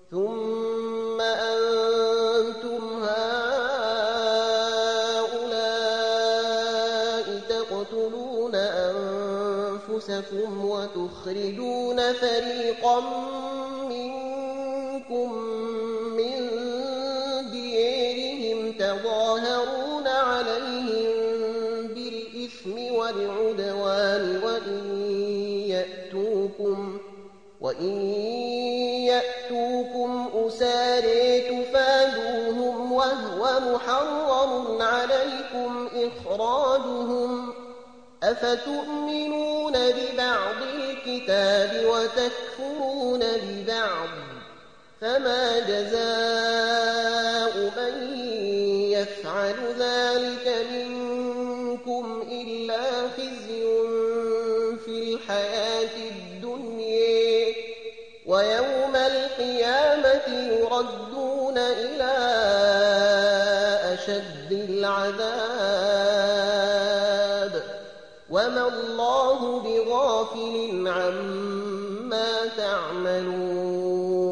ثم أنتم هؤلاء تقتلون أنفسكم وتخرجون فريقا منكم من ديارهم تظاهرون عليهم بالإثم والعدوان وإن يأتوكم أسارى تفادوهم وهو محرم عليكم إخراجهم أفتؤمنون ببعض الكتاب وتكفرون ببعض فما جزاء من يفعل ذلك منكم إلا خزي في الحياة الدنيا ويوم القيامة يردون إلى أشد العذاب وما الله بغافل عما تعملون